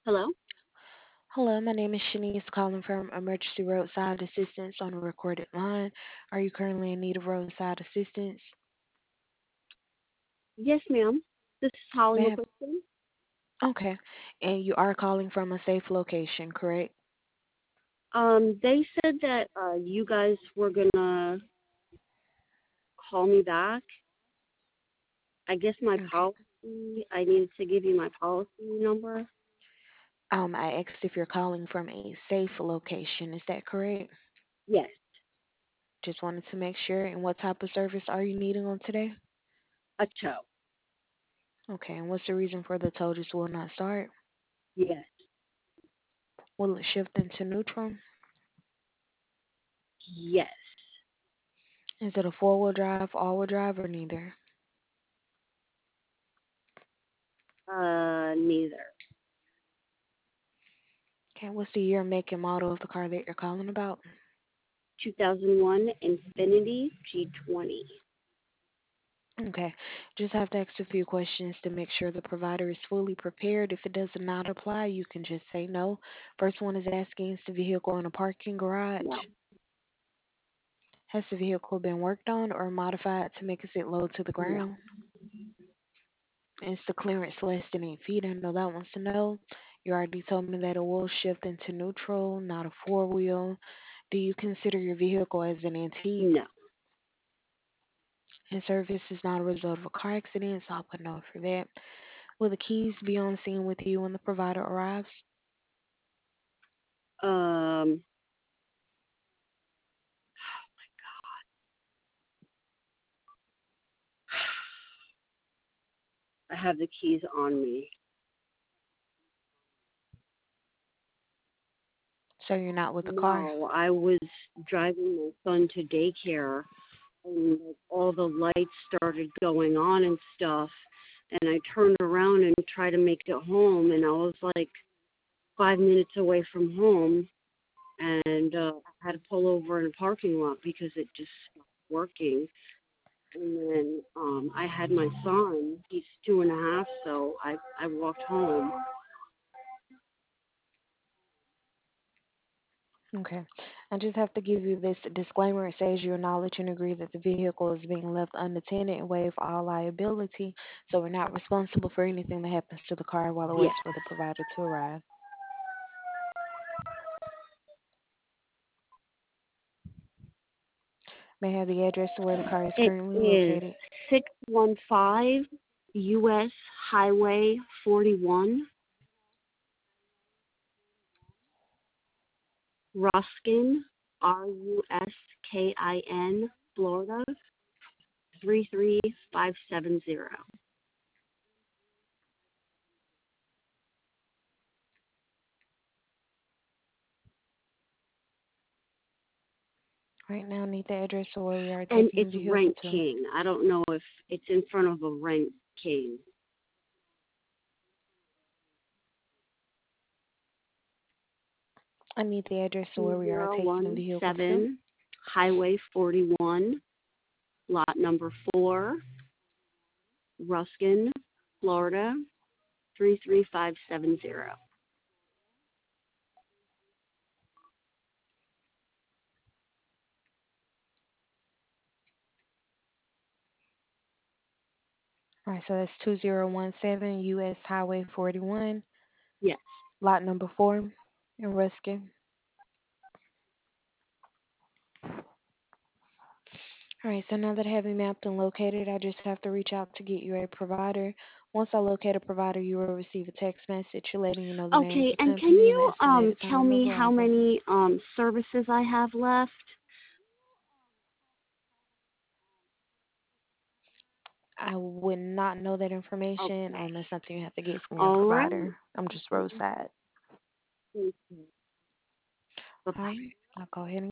Hello? Hello, my name is Shanice calling from Emergency Roadside Assistance on a recorded line. Are you currently in need of roadside assistance? Yes, ma'am. This is Holly Ma'am? McQuiston. Okay. And you are calling from a safe location, correct? They said that you guys were gonna call me back. I guess my Okay. policy. I needed to give you my policy number. I asked if you're calling from a safe location. Is that correct? Yes, Just wanted to make sure. And what type of service are you needing on today? a tow. Okay. And what's the reason for the tow just will not start? Yes, Will it shift into neutral? yes. Is it a four-wheel drive, all-wheel drive, or neither? Neither. Okay. What's the year, make, and model of the car that you're calling about? 2001 Infinity G20. Okay, just have to ask a few questions to make sure the provider is fully prepared. If it does not apply, you can just say no. First one is asking, is the vehicle in a parking No, garage? Has the vehicle been worked on or modified to make it sit low to the no, ground? Is the clearance less than 8 feet? I know that wants to know. You already told me that it will shift into neutral, not a four wheel. Do you consider your vehicle as an antique? no. And service is not a result of a car accident, so I'll put no for that. Will the keys be on scene with you when the provider arrives? Um, I have the keys on me. So you're not with the car? No, I was driving my son to daycare and like, all the lights started going on and stuff. And I turned around and tried to make it home, and I was like 5 minutes away from home, and I had to pull over in a parking lot because it just stopped working. And then I had my son; he's 2.5, so I walked home. Okay. I just have to give you this disclaimer. It says you acknowledge and agree that the vehicle is being left unattended and waive all liability. So we're not responsible for anything that happens to the car while it Yes, waits for the provider to arrive. May I have the address to where the car is it currently is located? 615 U.S. Highway 41, Ruskin, Ruskin, Florida 33570. Right now, I need the address to where we are And taking the it's vehicle Rent to. King. I don't know if it's in front of a Rent King. I need the address to where we are taking the vehicle to. 2017 Highway 41, lot number 4, Ruskin, Florida 33570. All right, so that's 2017 US Highway 41, Yes. lot number 4 in Ruskin. All right, so now that I have you mapped and located, I just have to reach out to get you a provider. Once I locate a provider, you will receive a text message letting you know the name of Okay, the and can company and the you estimated tell time of me how arrival. many services I have left? I would not know that information. Okay. That's something you have to get from your All right. provider. I'm just roadside. Thank you. All right, Bye-bye. I'll go ahead and